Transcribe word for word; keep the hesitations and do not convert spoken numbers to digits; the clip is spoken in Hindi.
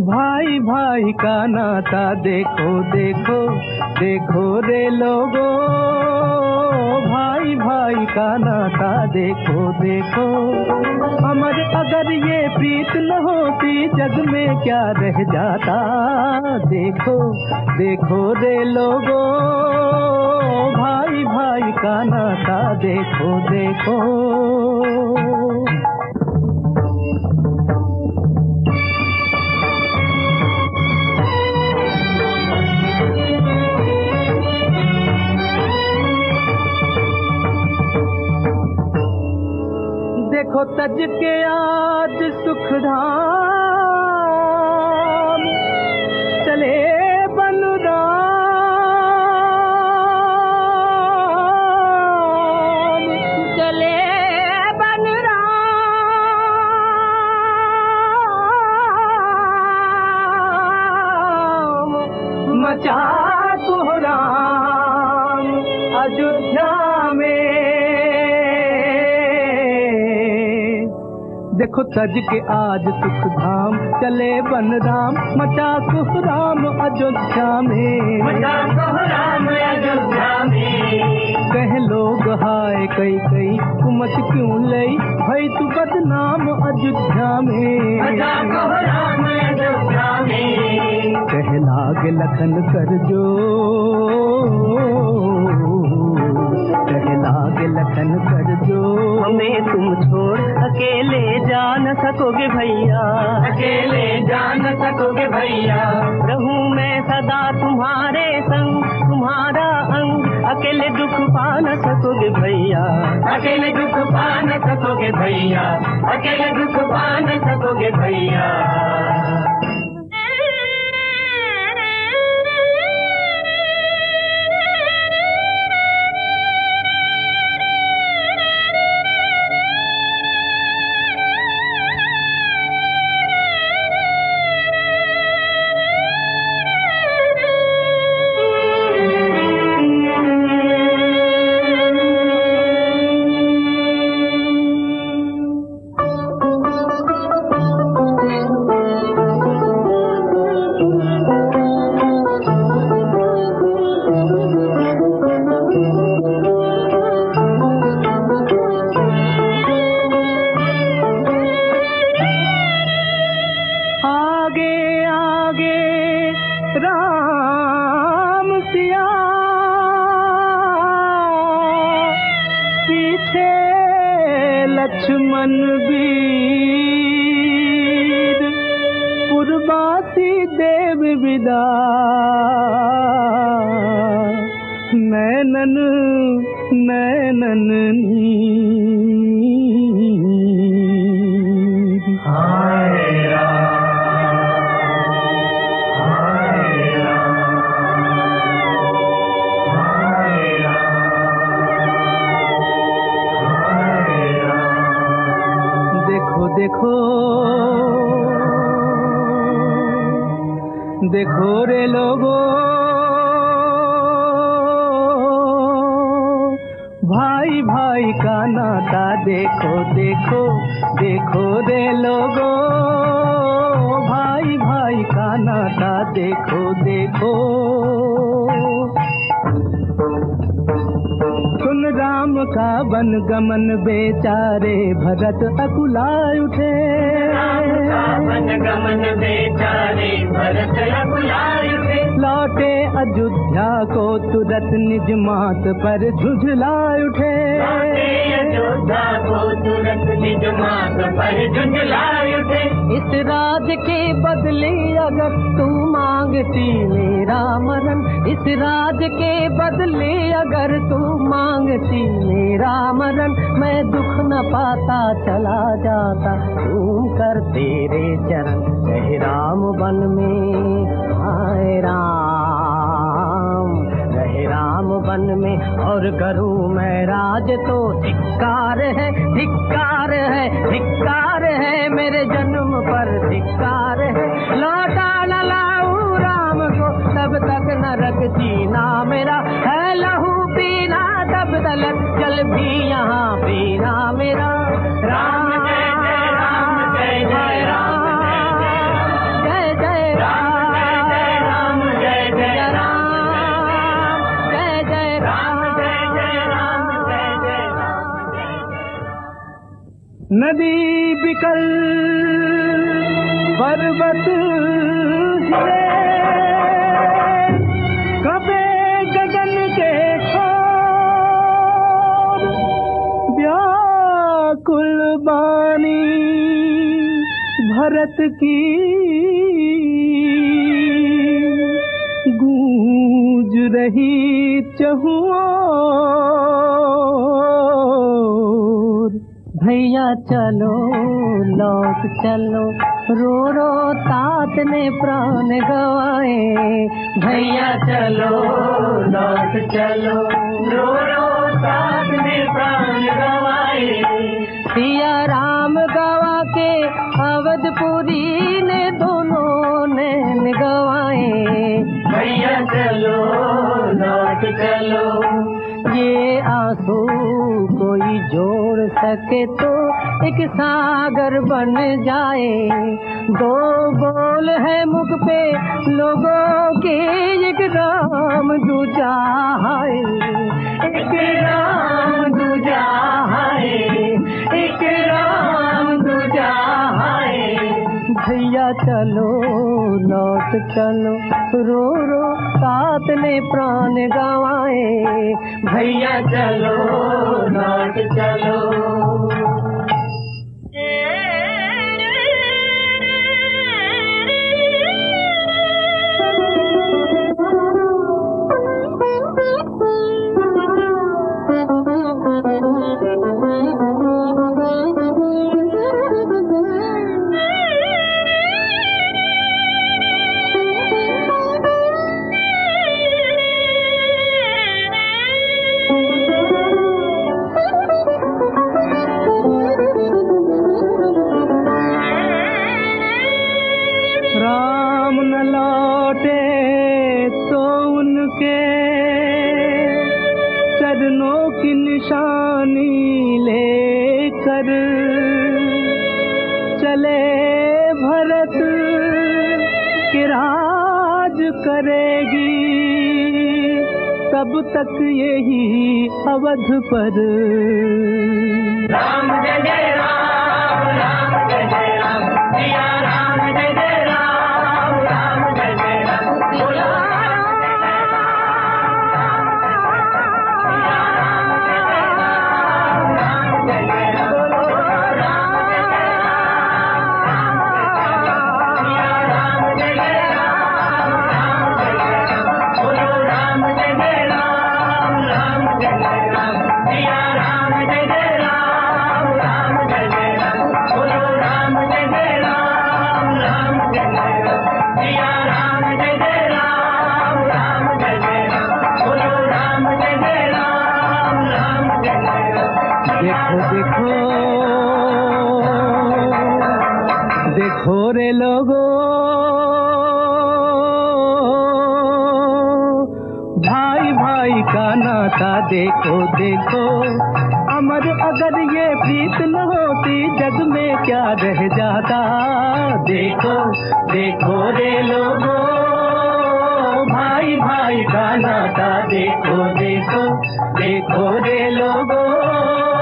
भाई भाई का नाता देखो देखो देखो रे लोगो, भाई भाई का नाता देखो देखो। अमर अगर ये प्रीत न होती जग में क्या रह जाता। देखो देखो रे लोगो, भाई भाई का नाता देखो देखो। देखो तज के आज सुख धाम, चले बलराम, चले बलराम, मचा कोहराम अयोध्या में। देखो तज के आज सुख धाम, चले बनराम, मचा कोहराम अयोध्या में, मचा कोहराम अयोध्या में। कह लोग हाय कई कई कुमत क्यों लई, भाई तू बदनाम अयोध्या में, मचा कोहराम अयोध्या में। कह लाग लखन कर जो, कह लाग लखन कर जो। हमें तुम छोड़ अकेले जा न सकोगे भैया, अकेले जा न सकोगे भैया। रहूं मैं सदा तुम्हारे संग, तुम्हारा अंग, अकेले दुख पा न सकोगे भैया, अकेले दुख पा न सकोगे भैया, अकेले दुख पा न सकोगे भैया। राम सिया पीछे लक्ष्मण वीर, पुरबासी देव विदा नैनन नैनन नीर। हाय राम देखो देखो रे लोगो, भाई भाई का नाता देखो देखो देखो रे लोगो, भाई भाई का नाता देखो देखो। सुन राम का वन गमन बेचारे भरत अकुलाए उठे, राम का वन गमन बेचारे भरत अकुलाए उठे। लौटे अयोध्या को तुरंत निज मात पर झुझलाए उठे, लौटे अयोध्या को तुरंत निज मात पर झुझलाए उठे। इस राज के बदले अगर तू मांगती मेरा मरण, इस राज के बदले अगर तू मांगती मेरा मरण, मैं दुख न पाता चला जाता झूम कर तेरे चरण। कह राम वन में आए राम, रहे राम वन में और करूं मैं राज तो धिक्कार है, धिक्कार है, धिक्कार है, मेरे जन्म पर धिक्कार है। लौटा न लाऊं राम को तब तक नरक जीना मेरा है, लहू पीना तब तलक जल भी यहाँ पीना मेरा। राम जय जय राम जय जय राम जय जय नदी बिकल पर्वत हिले, कबे गगन के छोर, व्याकुल बानी भरत की गूंज रही चहुओर। भैया चलो लौट चलो, रो रो तात ने प्राण गवाए। भैया चलो लौट चलो, रो रो तात ने प्राण गवाए। सिया राम गवा के अवधपुरी ने दोनों ने गवाए। भैया चलो लौट चलो, ये आंसू कोई जोड़ सके तो एक सागर बन जाए। दो बोल है मुख पे लोगों के, एक राम दूजा है, एक राम दूजा है, एक राम दूजा है। भैया चलो लौट चलो, रो रो तात ने प्राण गवाए। भैया चलो लौट चलो। राम न लौटे तो उनके चरणों की निशानी लेकर चले भरत कि राज करेगी तब तक यही अवध पर। राम जय जय राम, राम जय जय राम, सिया राम जय जय राम, राम जय जय राम, बोलो देखो रे लोगो, भाई भाई का नाता देखो देखो। अमर अगर ये प्रीत न होती जग में क्या रह जाता। देखो देखो रे लोगो, भाई भाई का नाता देखो देखो। देखो रे लोगो,